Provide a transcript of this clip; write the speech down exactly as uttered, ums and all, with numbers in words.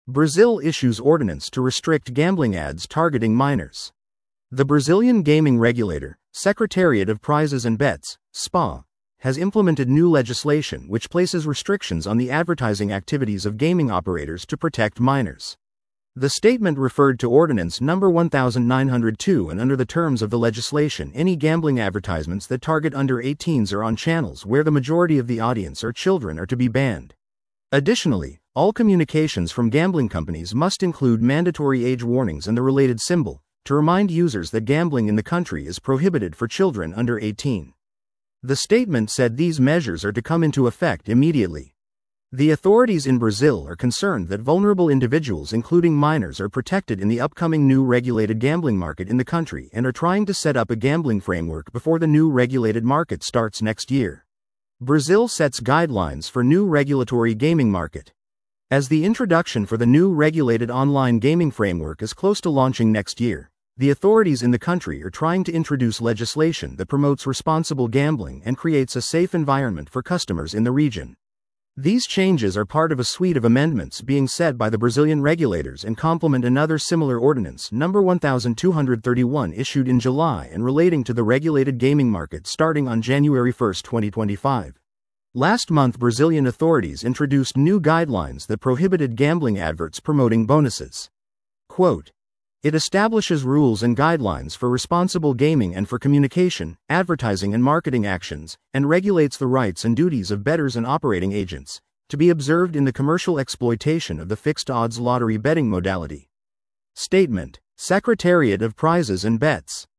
Brazil issues ordinance to restrict gambling ads targeting minors. The Brazilian gaming regulator, Secretariat of Prizes and Bets, S P A, has implemented new legislation which places restrictions on the advertising activities of gaming operators to protect minors. The statement referred to Ordinance number one thousand nine hundred two, and under the terms of the legislation, any gambling advertisements that target under eighteens or on channels where the majority of the audience are children are to be banned. Additionally, all communications from gambling companies must include mandatory age warnings and the related symbol, to remind users that gambling in the country is prohibited for children under eighteen. The statement said these measures are to come into effect immediately. The authorities in Brazil are concerned that vulnerable individuals, including minors, are protected in the upcoming new regulated gambling market in the country and are trying to set up a gambling framework before the new regulated market starts next year. Brazil sets guidelines for new regulatory gaming market. As the introduction for the new regulated online gaming framework is close to launching next year, the authorities in the country are trying to introduce legislation that promotes responsible gambling and creates a safe environment for customers in the region. These changes are part of a suite of amendments being set by the Brazilian regulators and complement another similar ordinance, number one thousand two hundred thirty-one, issued in July and relating to the regulated gaming market starting on January first, twenty twenty-five. Last month, Brazilian authorities introduced new guidelines that prohibited gambling adverts promoting bonuses. Quote, "It establishes rules and guidelines for responsible gaming and for communication, advertising and marketing actions, and regulates the rights and duties of bettors and operating agents, to be observed in the commercial exploitation of the fixed odds lottery betting modality." Statement: Secretariat of Prizes and Bets.